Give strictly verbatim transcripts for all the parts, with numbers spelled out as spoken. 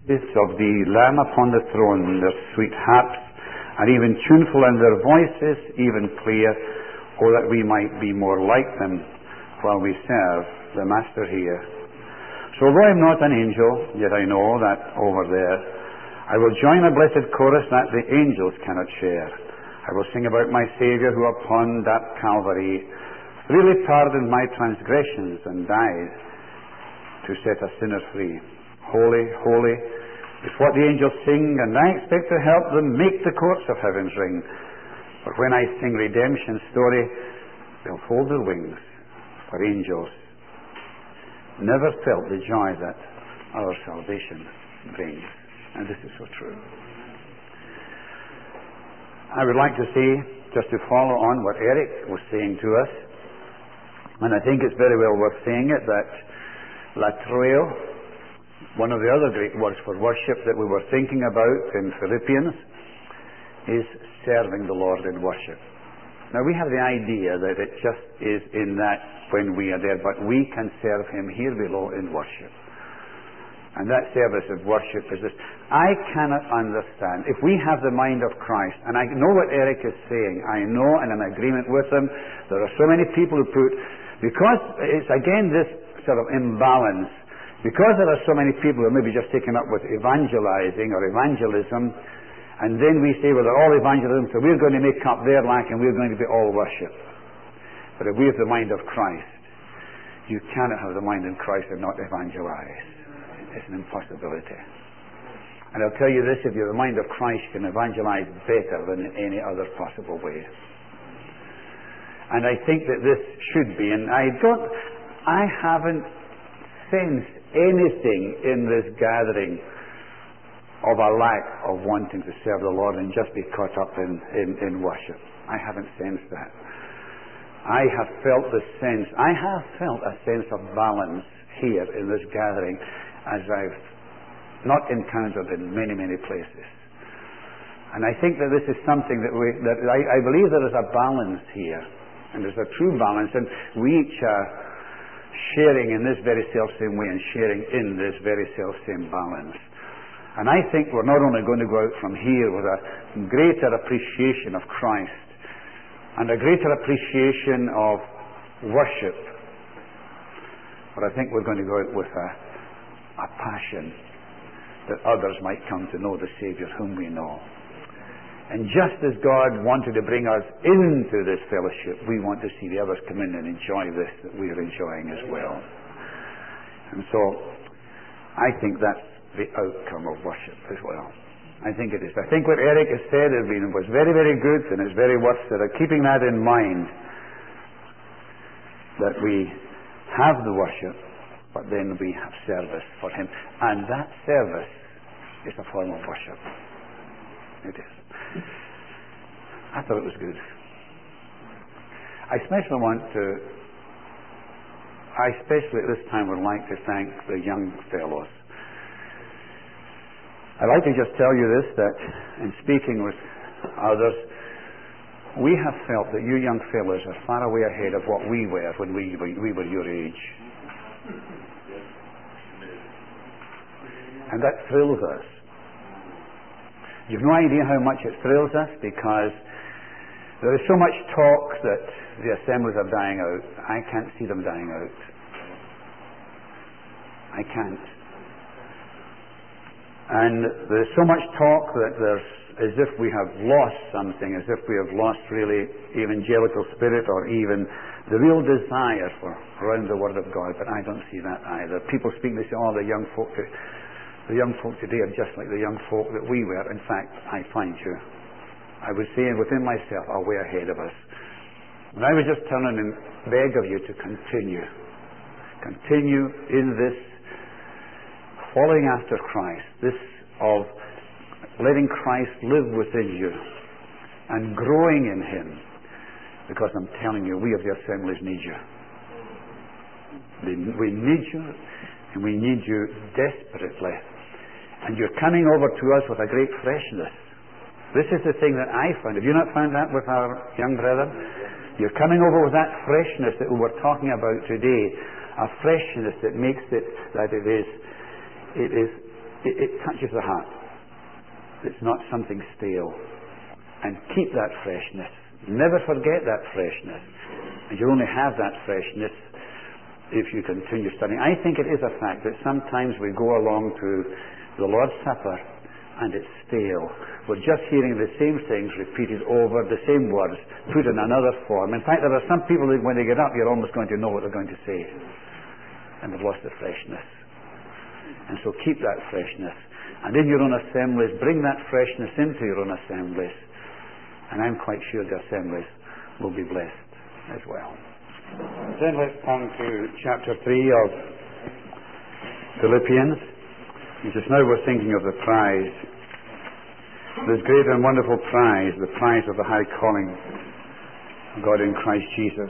of the Lamb upon the throne, their sweet harps, and even tuneful in their voices, even clear, oh, that we might be more like them while we serve the Master here. So though I'm not an angel, yet I know that over there I will join a blessed chorus that the angels cannot share. I will sing about my Saviour who upon that Calvary freely pardoned my transgressions and died to set a sinner free. Holy, holy is what the angels sing, and I expect to help them make the courts of heaven's ring. But when I sing redemption's story, they'll fold their wings, for angels never felt the joy that our salvation brings. And this is so true. I would like to say, just to follow on what Eric was saying to us, and I think it's very well worth saying it, that latreo, one of the other great words for worship that we were thinking about in Philippians, is serving the Lord in worship. Now we have the idea that it just is in that when we are there, but we can serve Him here below in worship. And that service of worship is this. I cannot understand, if we have the mind of Christ, and I know what Eric is saying, I know and I'm in agreement with him, there are so many people who put, because it's again this sort of imbalance, because there are so many people who are maybe just taken up with evangelizing or evangelism, and then we say, well, they're all evangelism, so we're going to make up their lack and we're going to be all worship. But if we have the mind of Christ, you cannot have the mind of Christ and not evangelize. It's an impossibility. And I'll tell you this, if you have the mind of Christ, you can evangelize better than in any other possible way. And I think that this should be, and I don't, I haven't sensed anything in this gathering of a lack of wanting to serve the Lord and just be caught up in, in, in worship. I haven't sensed that. I have felt the sense, I have felt a sense of balance here in this gathering as I've not encountered in many, many places. And I think that this is something that we, that I, I believe there is a balance here, and there's a true balance, and we each are sharing in this very self-same way and sharing in this very self-same balance. And I think we're not only going to go out from here with a greater appreciation of Christ and a greater appreciation of worship, but I think we're going to go out with a, a passion that others might come to know the Saviour whom we know. And just as God wanted to bring us into this fellowship, we want to see the others come in and enjoy this that we are enjoying as well. And so, I think that's the outcome of worship as well. I think it is. I think what Eric has said has been, was very, very good, and is very worth sort of keeping that in mind, that we have the worship, but then we have service for Him. And that service is a form of worship. It is. I thought it was good. I especially want to, I especially at this time would like to thank the young fellows. I'd like to just tell you this, that in speaking with others, we have felt that you young fellows are far away ahead of what we were when we, we were your age. And that thrills us. You've no idea how much it thrills us, because there is so much talk that the assemblies are dying out. I can't see them dying out. I can't. And there's so much talk that there's as if we have lost something, as if we have lost really evangelical spirit or even the real desire for around the Word of God. But I don't see that either. People speak, they say, oh, the young folk, the young folk today are just like the young folk that we were. In fact, I find you, I was saying within myself, are way ahead of us. And I was just turning and beg of you to continue. Continue in this following after Christ, this of letting Christ live within you and growing in Him, because I'm telling you, we of the assemblies need you. We need you, and we need you desperately. And you're coming over to us with a great freshness. This is the thing that I found. Have you not found that with our young brethren? You're coming over with that freshness that we were talking about today, a freshness that makes it that it is It is it, it touches the heart. It's not something stale. And keep that freshness. Never forget that freshness. And you only have that freshness if you continue studying. I think it is a fact that sometimes we go along to the Lord's Supper and it's stale. We're just hearing the same things repeated over, the same words, put in another form. In fact, there are some people that when they get up, you're almost going to know what they're going to say. And they've lost the freshness. And so keep that freshness. And in your own assemblies, bring that freshness into your own assemblies. And I'm quite sure the assemblies will be blessed as well. Then let's turn to chapter three of Philippians. Just now we're thinking of the prize. This great and wonderful prize, the prize of the high calling of God in Christ Jesus.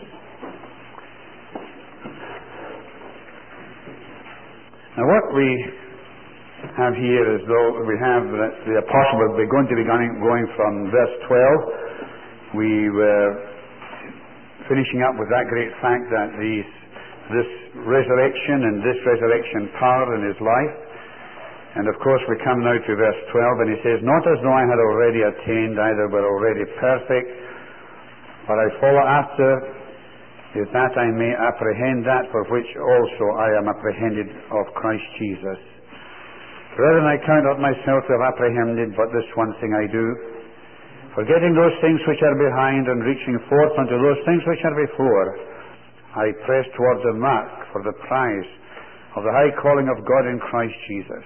Now what we have here is though we have that the apostle will be going to be going, going from verse twelve. We were finishing up with that great fact that these, this resurrection and this resurrection power in his life. And of course we come now to verse twelve, and he says, not as though I had already attained, either were already perfect, but I follow after, is that I may apprehend that for which also I am apprehended of Christ Jesus. Brethren, I count not myself to have apprehended, but this one thing I do, forgetting those things which are behind, and reaching forth unto those things which are before, I press towards the mark for the prize of the high calling of God in Christ Jesus.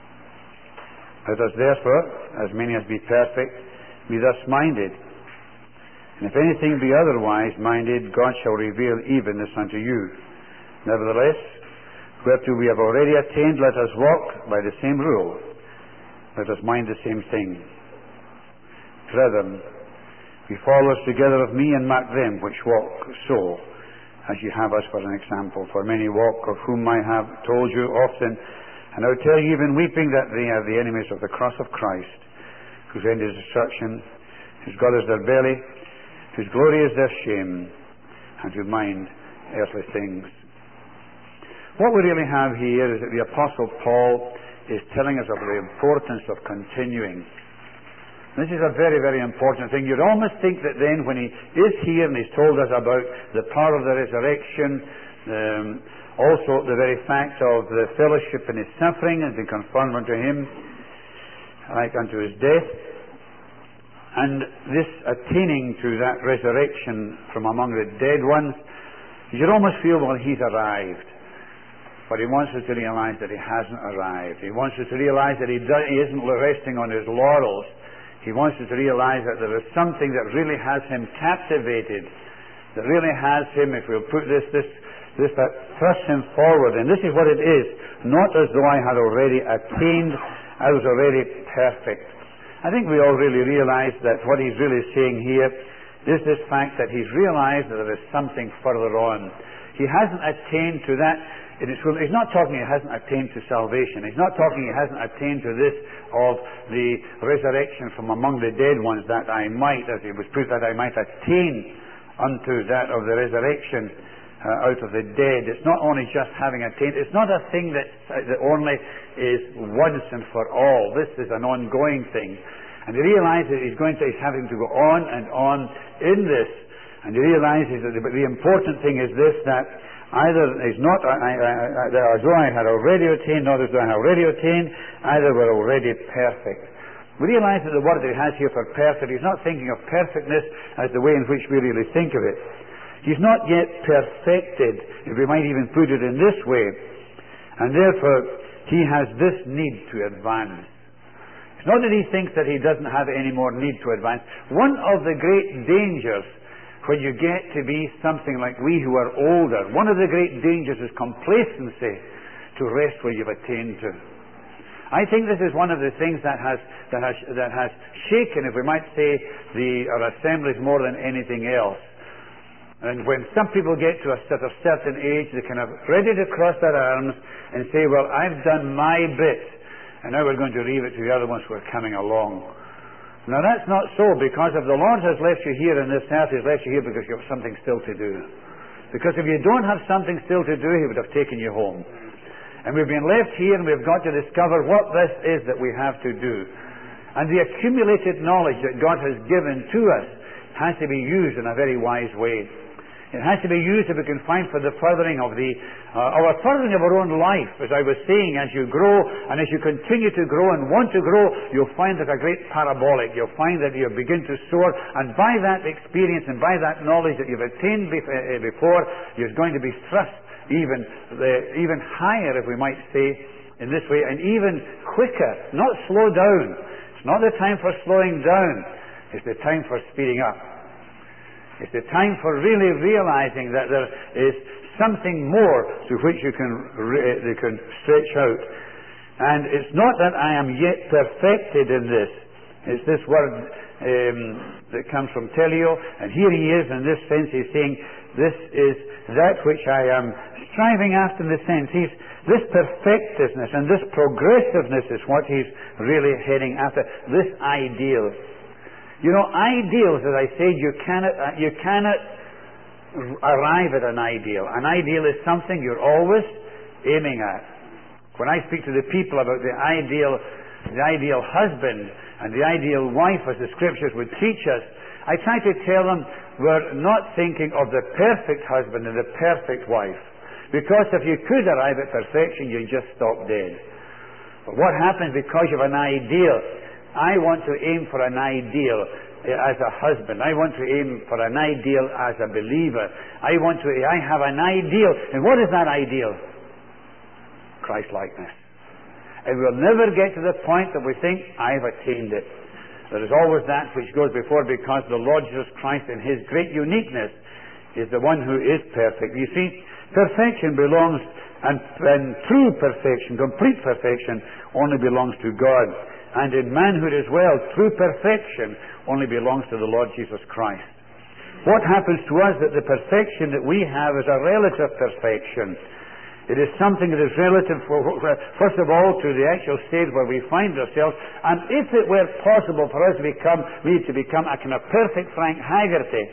Let us therefore, as many as be perfect, be thus minded. And if anything be otherwise minded, God shall reveal even this unto you. Nevertheless, whereto we have already attained, let us walk by the same rule. Let us mind the same thing. Brethren, be followers together of me, and mark them which walk so, as you have us for an example. For many walk, of whom I have told you often, and I will tell you even weeping, that they are the enemies of the cross of Christ, whose end is destruction, whose God is their belly, whose glory is their shame, and who mind earthly things. What we really have here is that the Apostle Paul is telling us of the importance of continuing. This is a very, very important thing. You'd almost think that then when he is here and he's told us about the power of the resurrection, um, also the very fact of the fellowship in his suffering has been confirmed unto him, like unto his death, and this attaining to that resurrection from among the dead ones, you'd almost feel, well, he's arrived. But he wants us to realize that he hasn't arrived. He wants us to realize that he, does, he isn't resting on his laurels. He wants us to realize that there is something that really has him captivated, that really has him, if we'll put this, this, this, that thrusts him forward. And this is what it is. Not as though I had already attained, I was already perfect. I think we all really realize that what he's really saying here is this fact that he's realized that there is something further on. He hasn't attained to that. He's not talking he hasn't attained to salvation. He's not talking he hasn't attained to this of the resurrection from among the dead ones, that I might, as it was put, that I might attain unto that of the resurrection uh, out of the dead. It's not only just having attained. It's not a thing that, that only is once and for all. This is an ongoing thing. And he realizes he's going to, he's having to go on and on in this. And he realizes that the, but the important thing is this, that either is not, I, I, I, as though I had already attained, not as though I had already attained, either were already perfect. We realize that the word that he has here for perfect, he's not thinking of perfectness as the way in which we really think of it. He's not yet perfected, if we might even put it in this way. And therefore, he has this need to advance. It's not that he thinks that he doesn't have any more need to advance. One of the great dangers when you get to be something like we who are older, one of the great dangers is complacency to rest where you've attained to. I think this is one of the things that has that has that has shaken, if we might say, the our assemblies more than anything else. And when some people get to a sort of certain age, they're kind of ready to cross their arms and say, well, I've done my bit, and now we're going to leave it to the other ones who are coming along. Now that's not so, because if the Lord has left you here in this earth, He's left you here because you have something still to do. Because if you don't have something still to do, He would have taken you home. And we've been left here and we've got to discover what this is that we have to do. And the accumulated knowledge that God has given to us has to be used in a very wise way. It has to be used if we can find for the furthering of the, uh, our furthering of our own life. As I was saying, as you grow and as you continue to grow and want to grow, you'll find that a great parabolic. You'll find that you begin to soar, and by that experience and by that knowledge that you've attained before, you're going to be thrust even, the, even higher, if we might say, in this way, and even quicker, not slow down. It's not the time for slowing down. It's the time for speeding up. It's the time for really realizing that there is something more to which you can, re- you can stretch out. And it's not that I am yet perfected in this. It's this word um, that comes from teleo, and here he is in this sense. He's saying, this is that which I am striving after, in the sense. He's, this perfectiveness and this progressiveness is what he's really heading after. This ideal. You know, ideals, as I said, you cannot, uh, you cannot arrive at an ideal. An ideal is something you're always aiming at. When I speak to the people about the ideal, the ideal husband and the ideal wife, as the Scriptures would teach us, I try to tell them we're not thinking of the perfect husband and the perfect wife. Because if you could arrive at perfection, you'd just stop dead. But what happens because you have an ideal? I want to aim for an ideal as a husband. I want to aim for an ideal as a believer. I want to, I have an ideal. And what is that ideal? Christ-likeness. And we'll never get to the point that we think, I've attained it. There is always that which goes before, because the Lord Jesus Christ in His great uniqueness is the one who is perfect. You see, perfection belongs, and, and true perfection, complete perfection, only belongs to God. And in manhood as well, true perfection only belongs to the Lord Jesus Christ. What happens to us that the perfection that we have is a relative perfection. It is something that is relative, for, first of all, to the actual state where we find ourselves. And if it were possible for us to become, we to become a kind of perfect Frank Haggerty,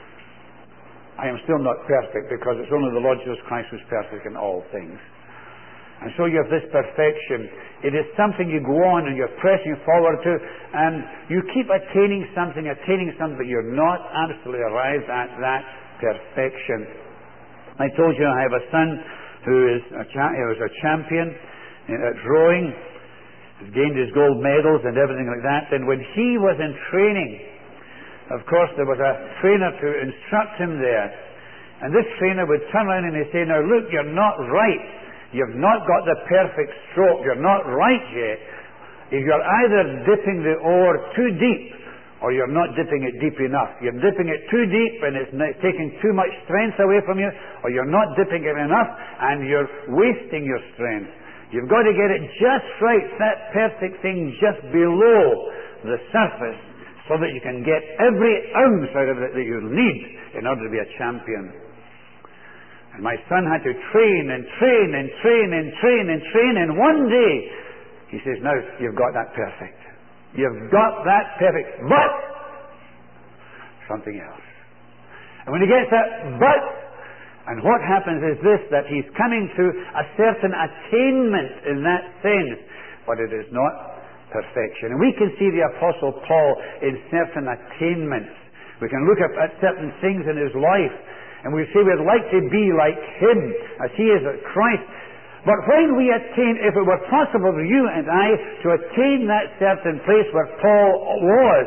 I am still not perfect, because it's only the Lord Jesus Christ who's perfect in all things. And so you have this perfection. It is something you go on and you're pressing forward to, and you keep attaining something, attaining something, but you're not absolutely arrived at that perfection. I told you I have a son who is a, cha- who is a champion at rowing. He's gained his gold medals and everything like that. And when he was in training, of course, there was a trainer to instruct him there. And this trainer would turn around and he'd say, now look, you're not right. You've not got the perfect stroke. You're not right yet. If you're either dipping the oar too deep, or you're not dipping it deep enough. You're dipping it too deep and it's taking too much strength away from you, or you're not dipping it enough and you're wasting your strength. You've got to get it just right, that perfect thing just below the surface, so that you can get every ounce out of it that you need in order to be a champion. And my son had to train and train and train and train and train, and one day he says, now you've got that perfect. You've got that perfect, but something else. And when he gets that but, and what happens is this, that he's coming to a certain attainment in that sense, but it is not perfection. And we can see the Apostle Paul in certain attainments. We can look at, at certain things in his life, and we say we'd like to be like him, as he is at Christ. But when we attain, if it were possible for you and I to attain that certain place where Paul was,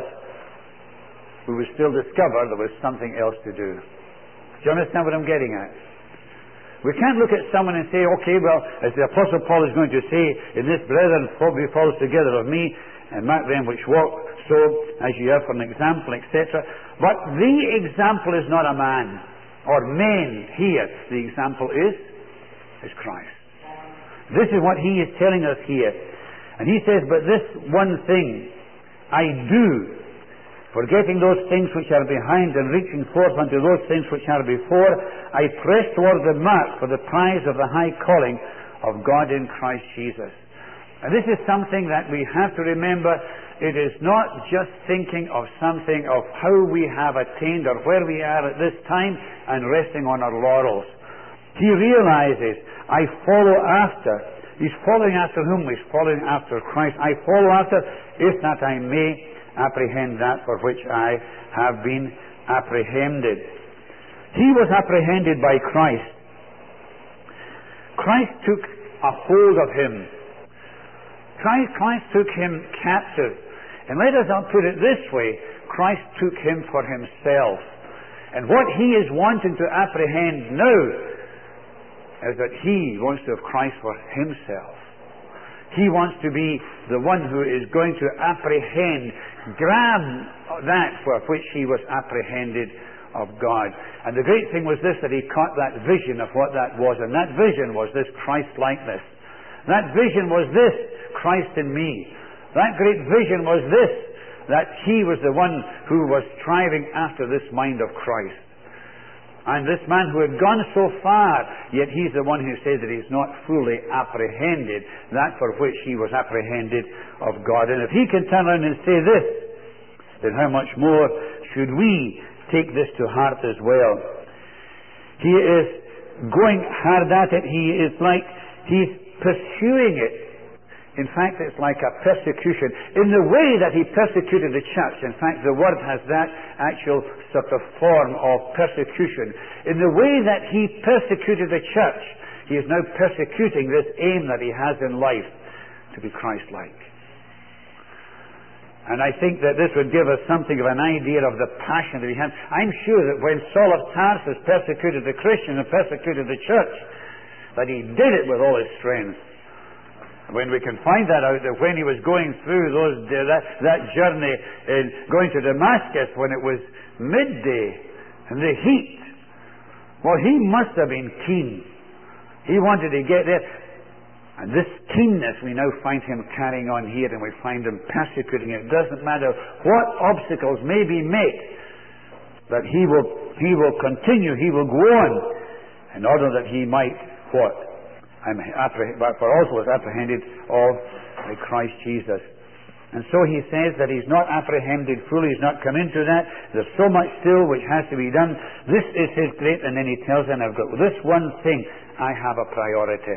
we would still discover there was something else to do. Do you understand what I'm getting at? We can't look at someone and say, okay, well, as the Apostle Paul is going to say, in this brethren be falls together of me, and mark them which walk so, as you have for an example, et cetera. But the example is not a man, or men here. The example is, is Christ. This is what he is telling us here. And he says, but this one thing I do, forgetting those things which are behind and reaching forth unto those things which are before, I press toward the mark for the prize of the high calling of God in Christ Jesus. And this is something that we have to remember. It is not just thinking of something of how we have attained or where we are at this time and resting on our laurels. He realizes, I follow after. He's following after whom? He's following after Christ. I follow after, if that I may apprehend that for which I have been apprehended. He was apprehended by Christ. Christ took a hold of him. Christ, Christ took him captive. And let us not put it this way, Christ took him for himself. And what he is wanting to apprehend now is that he wants to have Christ for himself. He wants to be the one who is going to apprehend, grab that for which he was apprehended of God. And the great thing was this, that he caught that vision of what that was. And that vision was this Christ-likeness. That vision was this, Christ in me. That great vision was this, that he was the one who was striving after this mind of Christ. And this man who had gone so far, yet he's the one who says that he's not fully apprehended that for which he was apprehended of God. And if he can turn around and say this, then how much more should we take this to heart as well? He is going hard at it. He is like, he's pursuing it. In fact, it's like a persecution. In the way that he persecuted the church, in fact, the word has that actual sort of form of persecution. In the way that he persecuted the church, he is now persecuting this aim that he has in life, to be Christ-like. And I think that this would give us something of an idea of the passion that he had. I'm sure that when Saul of Tarsus persecuted the Christians and persecuted the church, that he did it with all his strength. When we can find that out, that when he was going through those that, that journey in going to Damascus, when it was midday and the heat, well, he must have been keen. He wanted to get there. And this keenness we now find him carrying on here, and we find him persecuting it. It doesn't matter what obstacles may be met, that he will he will continue, he will go on, in order that he might what? I'm but for also was apprehended of by Christ Jesus. And so he says that he's not apprehended fully, he's not come into that. There's so much still which has to be done. This is his great, and then he tells them, I've got this one thing, I have a priority.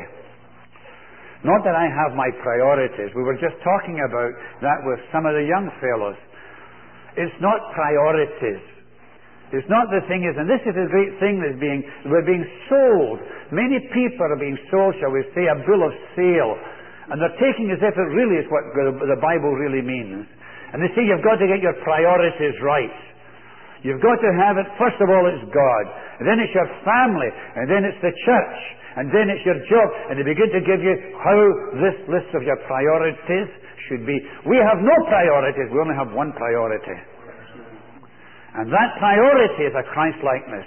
Not that I have my priorities. We were just talking about that with some of the young fellows. It's not priorities. It's not the thing is, and this is a great thing that's being, we're being sold. Many people are being sold, shall we say, a bill of sale. And they're taking as if it really is what the Bible really means. And they say you've got to get your priorities right. You've got to have it, first of all, it's God. And then it's your family. And then it's the church. And then it's your job. And they begin to give you how this list of your priorities should be. We have no priorities. We only have one priority. And that priority is a Christ-likeness.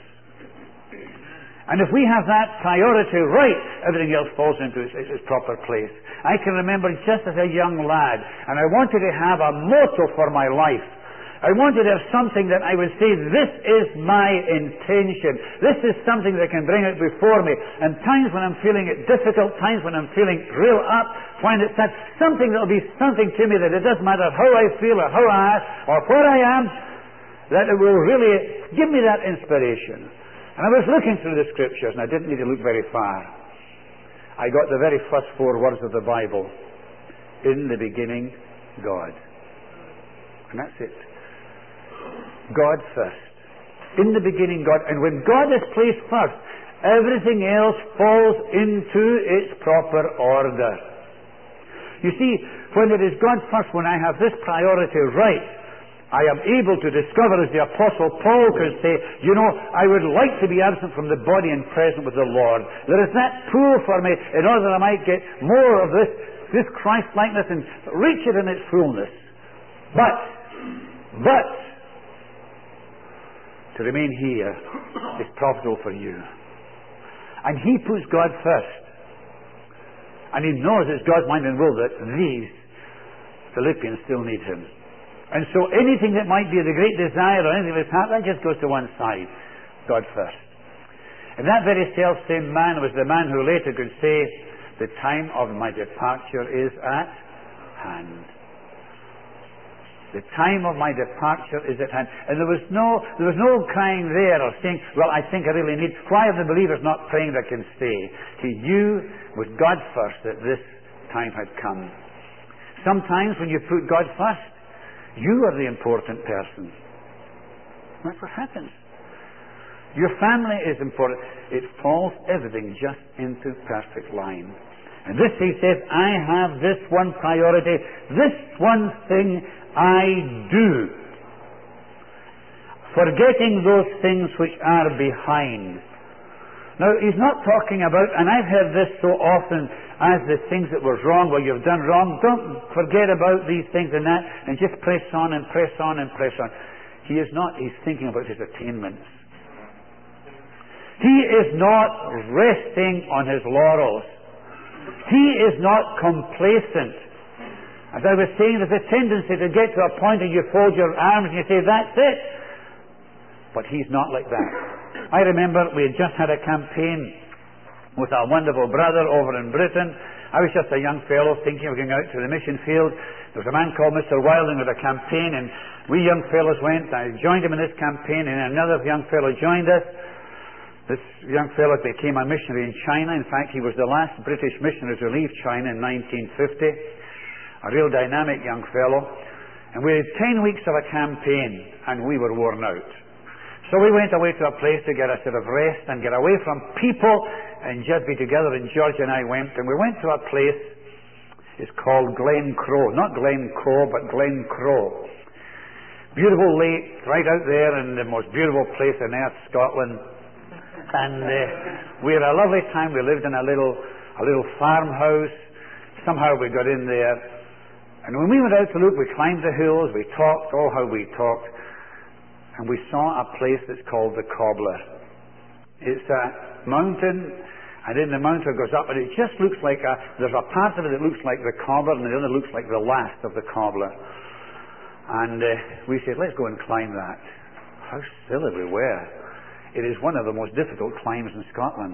And if we have that priority right, everything else falls into its, its proper place. I can remember just as a young lad, and I wanted to have a motto for my life. I wanted to have something that I would say, this is my intention. This is something that can bring it before me. And times when I'm feeling it difficult, times when I'm feeling real up, find it that something that will be something to me that it doesn't matter how I feel or how I am or where I am, that it will really give me that inspiration. And I was looking through the Scriptures, and I didn't need to look very far. I got the very first four words of the Bible. In the beginning, God. And that's it. God first. In the beginning, God. And when God is placed first, everything else falls into its proper order. You see, when it is God first, when I have this priority right, I am able to discover, as the Apostle Paul could say, you know, I would like to be absent from the body and present with the Lord. There is that pull for me in order that I might get more of this, this Christ-likeness and reach it in its fullness. But, but, to remain here is profitable for you. And he puts God first. And he knows it's God's mind and will that these Philippians still need him. And so anything that might be the great desire or anything that's happened, that just goes to one side. God first. And that very self-same man was the man who later could say, the time of my departure is at hand. The time of my departure is at hand. And there was no, there was no crying there or saying, well, I think I really need. Why are the believers not praying that I can stay? He knew with God first that this time had come. Sometimes when you put God first, you are the important person. That's what happens. Your family is important. It falls everything just into perfect line. And this, he says, I have this one priority, this one thing I do, forgetting those things which are behind. Now, he's not talking about, and I've heard this so often, as the things that were wrong, well, you've done wrong, don't forget about these things and that, and just press on and press on and press on. He is not, he's thinking about his attainments. He is not resting on his laurels. He is not complacent. As I was saying, there's a tendency to get to a point and you fold your arms and you say, that's it. But he's not like that. I remember we had just had a campaign with a wonderful brother over in Britain. I was just a young fellow thinking of going out to the mission field. There was a man called Mister Wilding with a campaign, and we young fellows went. I joined him in this campaign, and another young fellow joined us. This young fellow became a missionary in China. In fact, he was the last British missionary to leave China in nineteen fifty. A real dynamic young fellow. And we had ten weeks of a campaign, and we were worn out. So we went away to a place to get a sort of rest and get away from people and just be together. And George and I went, and we went to a place. It's called Glen Crow. Not Glen Crow, but Glen Crow. Beautiful lake, right out there in the most beautiful place on earth, Scotland. And uh, we had a lovely time. We lived in a little a little farmhouse. Somehow we got in there. And when we went out to look, we climbed the hills, we talked, oh how we talked. And we saw a place that's called the Cobbler. It's a mountain, and in the mountain it goes up, and it just looks like a, there's a part of it that looks like the Cobbler, and the other looks like the last of the Cobbler. And uh, we said, let's go and climb that. How silly we were. It is one of the most difficult climbs in Scotland.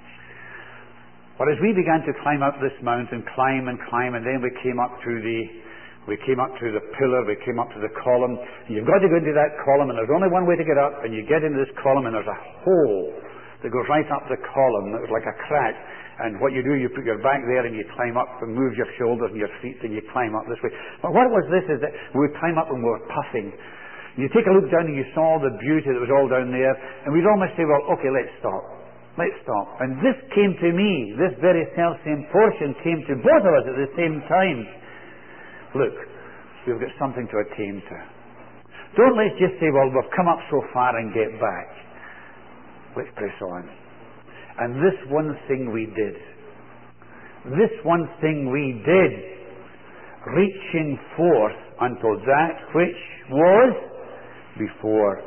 But as we began to climb up this mountain, climb and climb, and then we came up to the, we came up to the pillar, we came up to the column. And you've got to go into that column, and there's only one way to get up, and you get into this column, and there's a hole that goes right up the column. It was like a crack. And what you do, you put your back there, and you climb up, and move your shoulders and your feet, and you climb up this way. But what was this is that we would climb up and we were puffing. You take a look down and you saw the beauty that was all down there, and we'd almost say, well, okay, let's stop. Let's stop. And this came to me, this very self-same portion came to both of us at the same time. Look, we've got something to attain to. Don't let's just say, well, we've come up so far and get back. Let's press on. And this one thing we did. This one thing we did, reaching forth unto that which was before.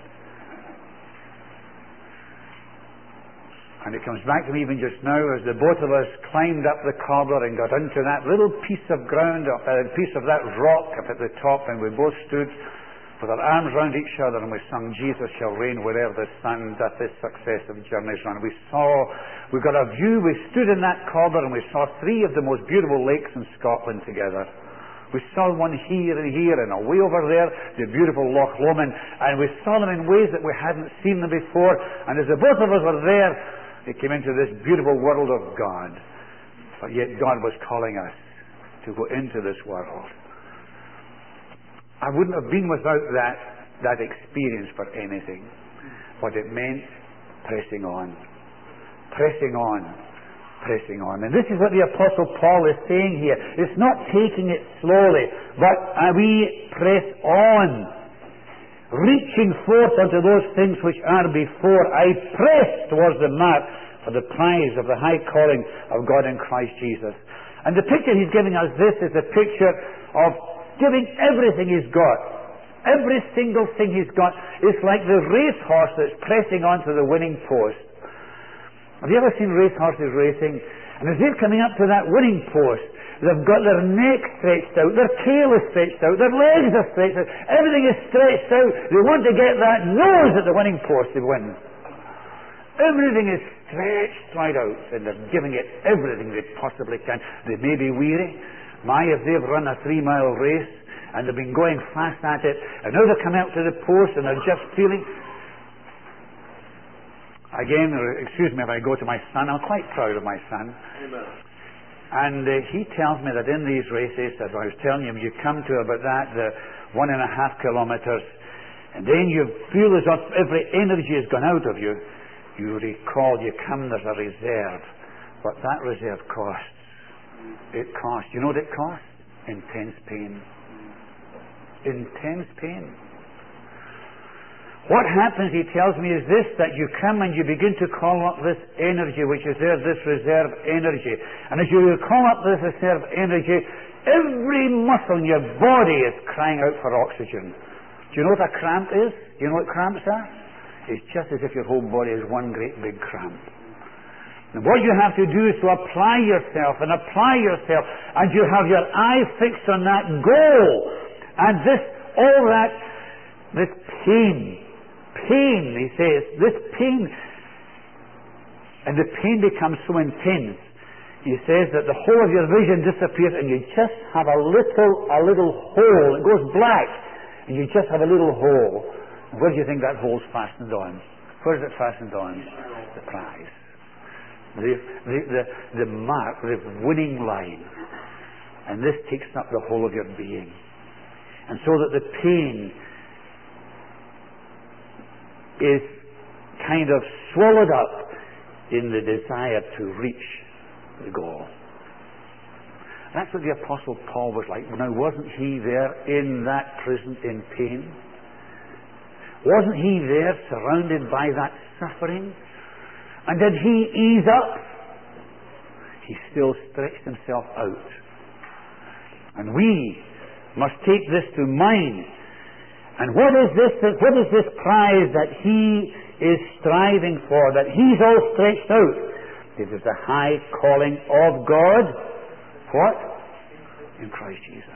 And it comes back to me even just now as the both of us climbed up the Cobbler and got into that little piece of ground, a piece of that rock up at the top, and we both stood with our arms round each other and we sung, Jesus shall reign wherever the sun doth his successive journeys run. We saw, we got a view, we stood in that Cobbler and we saw three of the most beautiful lakes in Scotland together. We saw one here and here and away over there, the beautiful Loch Lomond, and we saw them in ways that we hadn't seen them before. And as the both of us were there, it came into this beautiful world of God. But yet God was calling us to go into this world. I wouldn't have been without that, that experience for anything. But it meant pressing on. Pressing on. Pressing on. And this is what the Apostle Paul is saying here. It's not taking it slowly, but we press on, reaching forth unto those things which are before. I press towards the mark for the prize of the high calling of God in Christ Jesus. And the picture he's giving us, this is a picture of giving everything he's got. Every single thing he's got. It's like the racehorse that's pressing on to the winning post. Have you ever seen racehorses racing? And as they're coming up to that winning post, they've got their neck stretched out, their tail is stretched out, their legs are stretched out, everything is stretched out. They want to get that nose at the winning post to win. Everything is stretched right out, and they're giving it everything they possibly can. They may be weary. My, if they've run a three-mile race, and they've been going fast at it, and now they're coming out to the post and they're just feeling. Again, excuse me if I go to my son, I'm quite proud of my son. Amen. And uh, he tells me that in these races, as I was telling him, you come to about that, the one and a half kilometers, and then you feel as if every energy has gone out of you. You recall, you come, there's a reserve. But that reserve costs. It costs. You know what it costs? Intense pain. Intense pain. What happens, he tells me, is this, that you come and you begin to call up this energy which is there, this reserve energy. And as you call up this reserve energy, every muscle in your body is crying out for oxygen. Do you know what a cramp is? Do you know what cramps are? It's just as if your whole body is one great big cramp. And what you have to do is to apply yourself and apply yourself, and you have your eye fixed on that goal. And this, all that, this pain, pain, he says, this pain, and the pain becomes so intense. He says that the whole of your vision disappears, and you just have a little, a little hole. It goes black, and you just have a little hole. Where do you think that hole's fastened on? Where is it fastened on? The prize. The, the, the, the mark, the winning line. And this takes up the whole of your being. And so that the pain is kind of swallowed up in the desire to reach the goal. That's what the Apostle Paul was like. Now, wasn't he there in that prison in pain? Wasn't he there surrounded by that suffering? And did he ease up? He still stretched himself out. And we must take this to mind. And what is this, what is this prize that he is striving for, that he's all stretched out? It is the high calling of God. What? In Christ Jesus.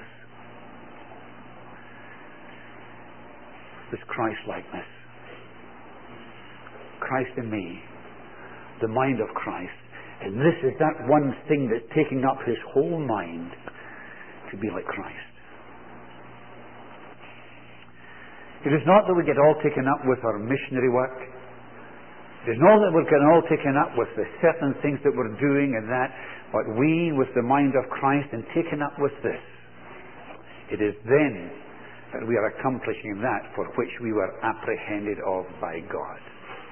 This Christ-likeness. Christ in me. The mind of Christ. And this is that one thing that's taking up his whole mind, to be like Christ. It is not that we get all taken up with our missionary work. It is not that we get all taken up with the certain things that we're doing and that, but we, with the mind of Christ and taken up with this, it is then that we are accomplishing that for which we were apprehended of by God.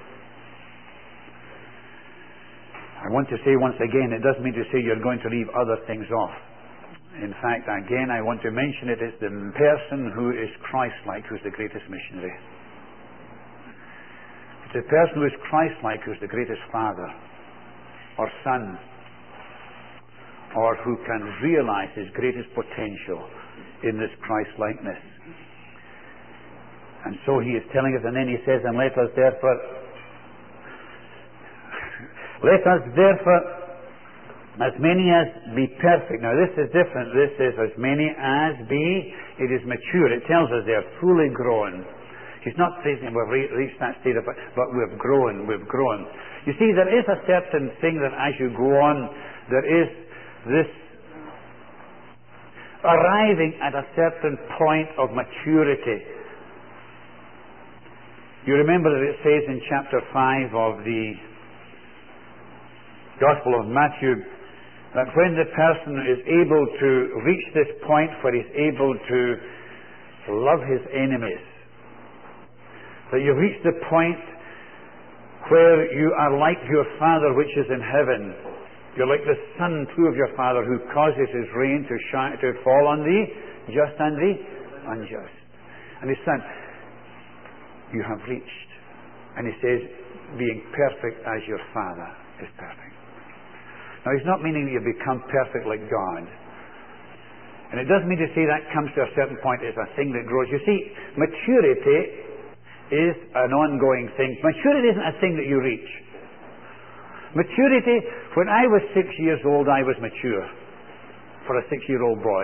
I want to say once again, it doesn't mean to say you're going to leave other things off. In fact, again, I want to mention it as the person who is Christ-like who's the greatest missionary. It's the person who is Christ-like who's the greatest father or son, or who can realize his greatest potential in this Christ-likeness. And so he is telling us, and then he says, and let us therefore let us therefore as many as be perfect. Now this is different. This is as many as be, it is mature. It tells us they're fully grown. He's not saying we've re- reached that state of, but we've grown, we've grown. You see, there is a certain thing that as you go on, there is this arriving at a certain point of maturity. You remember that it says in chapter five of the Gospel of Matthew that when the person is able to reach this point where he's able to love his enemies, that you reach the point where you are like your Father which is in heaven. You're like the Son too of your Father, who causes his rain to shine, to fall on the just and the unjust. And his Son, you have reached. And he says, being perfect as your Father is perfect. Now, he's not meaning that you become perfect like God. And it doesn't mean to say that comes to a certain point as a thing that grows. You see, maturity is an ongoing thing. Maturity isn't a thing that you reach. Maturity, when I was six years old, I was mature for a six-year-old boy.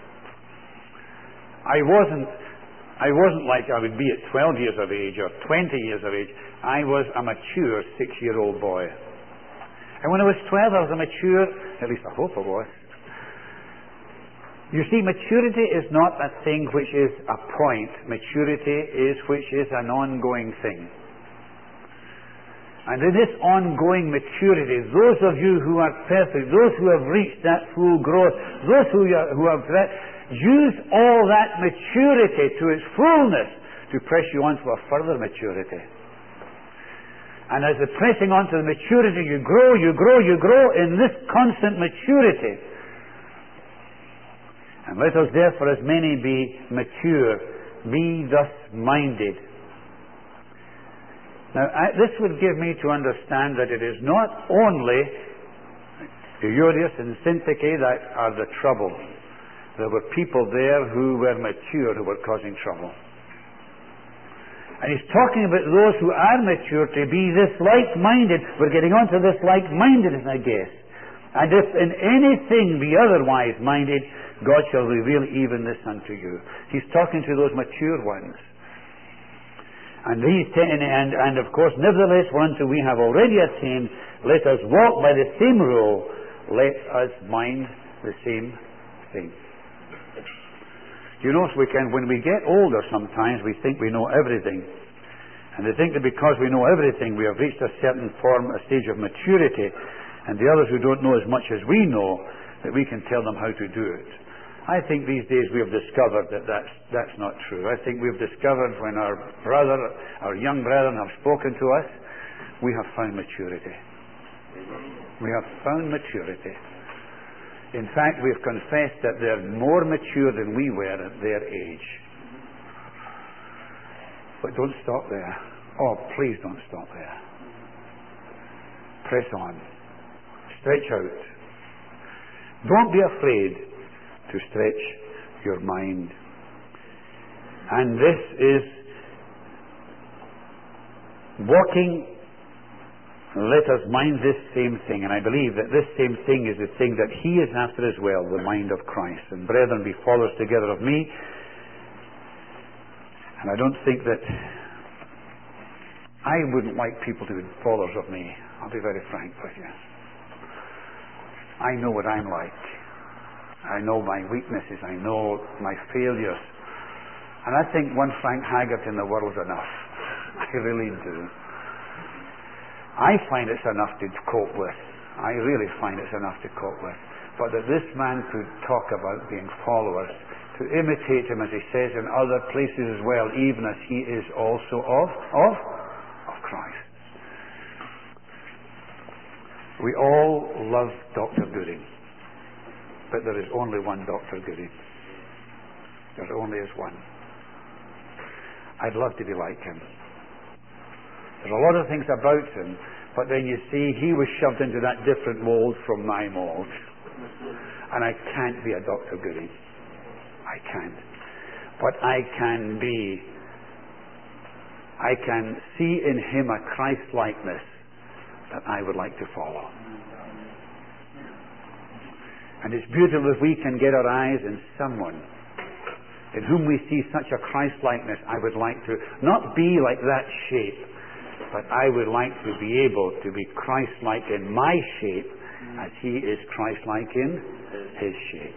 I wasn't, I wasn't like I would be at twelve years of age or twenty years of age. I was a mature six-year-old boy. And when I was twelve, I was a mature, at least I hope I was. You see, maturity is not a thing which is a point. Maturity is which is an ongoing thing. And in this ongoing maturity, those of you who are perfect, those who have reached that full growth, those who, are, who have that, use all that maturity to its fullness to press you on to a further maturity. And as the pressing on to the maturity, you grow, you grow, you grow in this constant maturity. And let us therefore as many be mature, be thus minded. Now, I, this would give me to understand that it is not only Euodias and Syntyche that are the trouble. There were people there who were mature who were causing trouble. And he's talking about those who are mature to be this like-minded. We're getting on to this like-mindedness, I guess. And if in anything be otherwise minded, God shall reveal even this unto you. He's talking to those mature ones. And these ten, and, and of course, nevertheless, until we have already attained, let us walk by the same rule, let us mind the same thing. You know, we can, when we get older sometimes, we think we know everything. And they think that because we know everything, we have reached a certain form, a stage of maturity, and the others who don't know as much as we know, that we can tell them how to do it. I think these days we have discovered that that's, that's not true. I think we've discovered when our brother, our young brethren have spoken to us, we have found maturity. We have found maturity. In fact, we've confessed that they're more mature than we were at their age. But don't stop there. Oh, please don't stop there. Press on. Stretch out. Don't be afraid to stretch your mind. And this is walking. Let us mind this same thing. And I believe that this same thing is the thing that he is after as well, the mind of Christ. And brethren, be followers together of me. And I don't think that I wouldn't like people to be followers of me. I'll be very frank with you. I know what I'm like. I know my weaknesses. I know my failures. And I think one Frank Haggart in the world is enough. I really do. I find it's enough to cope with. I really find it's enough to cope with. But that this man could talk about being followers, to imitate him, as he says in other places as well, even as he is also of, of, of Christ. We all love Doctor Gooding. But there is only one Doctor Gooding. There only is one. I'd love to be like him. There's a lot of things about him, but then you see he was shoved into that different mold from my mold. And I can't be a Doctor Gooding. I can't. But I can be, I can see in him a Christ-likeness that I would like to follow. And it's beautiful if we can get our eyes in someone in whom we see such a Christ-likeness. I would like to not be like that shape, but I would like to be able to be Christ-like in my shape as he is Christ-like in his shape.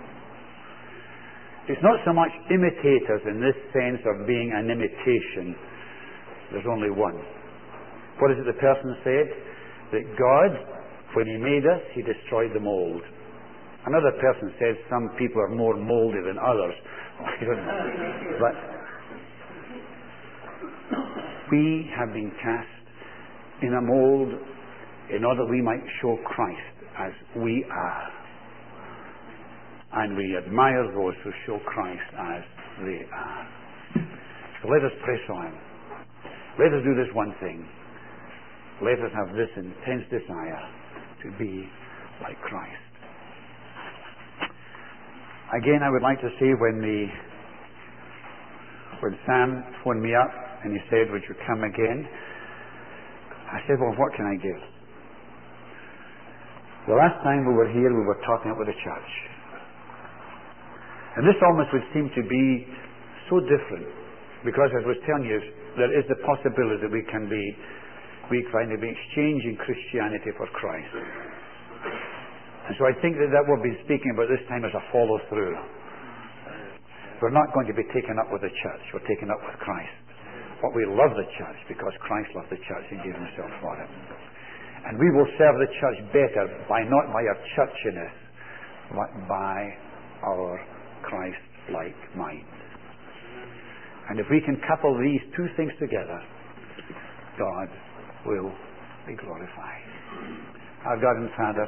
It's not so much imitators in this sense of being an imitation. There's only one. What is it the person said? That God, when he made us, he destroyed the mold. Another person says some people are more moldy than others. I don't know. But we have been cast in a mold in order that we might show Christ as we are. And we admire those who show Christ as they are. So let us press on. Let us do this one thing. Let us have this intense desire to be like Christ. Again, I would like to say when the when Sam phoned me up and he said, would you come again? I said, well, what can I give? The last time we were here, we were talking up with the church. And this almost would seem to be so different, because as I was telling you, there is the possibility that we can be, we can be exchanging Christianity for Christ. And so I think that that we'll be speaking about this time as a follow-through. We're not going to be taken up with the church. We're taken up with Christ. But we love the church because Christ loved the church and gave himself for it. And we will serve the church better by not by our churchiness, but by our Christ-like minds. And if we can couple these two things together, God will be glorified. Our God and Father,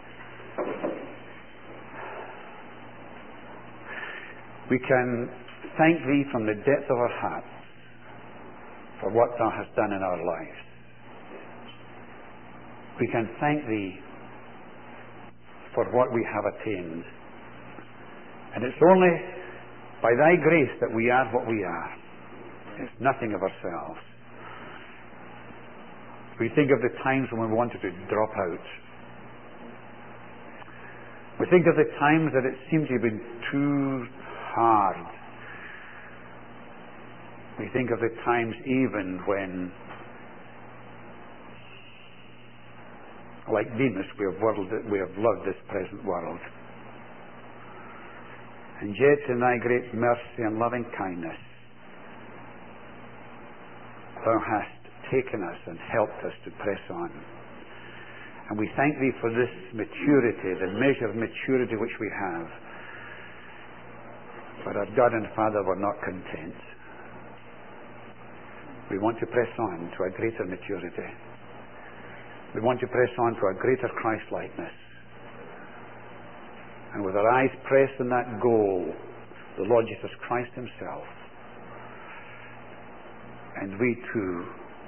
we can thank Thee from the depth of our heart for what Thou hast done in our lives. We can thank Thee for what we have attained. And it's only by Thy grace that we are what we are. It's nothing of ourselves. We think of the times when we wanted to drop out. We think of the times that it seemed to have been too hard. We think of the times even when, like Demas, we have, world, we have loved this present world. And yet in Thy great mercy and loving kindness, Thou hast taken us and helped us to press on. And we thank Thee for this maturity, the measure of maturity which we have. But our God and Father, we're not content. We want to press on to a greater maturity. We want to press on to a greater Christ-likeness. And with our eyes pressed on that goal, the Lord Jesus Christ himself, and we too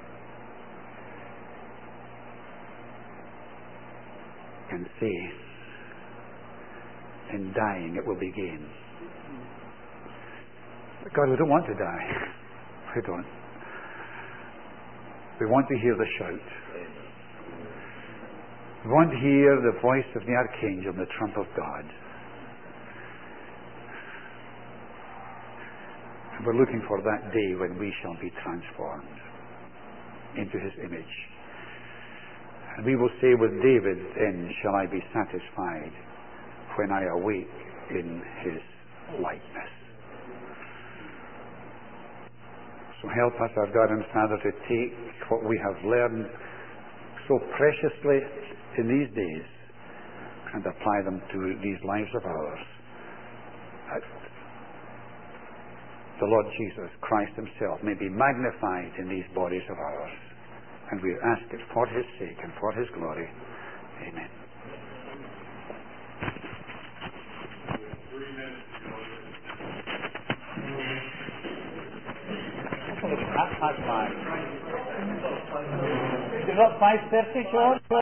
can say, in dying it will be gain. But God, we don't want to die. We don't. We want to hear the shout. We want to hear the voice of the archangel and the trump of God. And we're looking for that day when we shall be transformed into his image. And we will say with David, then shall I be satisfied when I awake in his likeness. So help us, our God and Father, to take what we have learned so preciously in these days and apply them to these lives of ours. That the Lord Jesus Christ himself may be magnified in these bodies of ours. And we ask it for his sake and for his glory. Amen. Half past five. Is it not five thirty, George?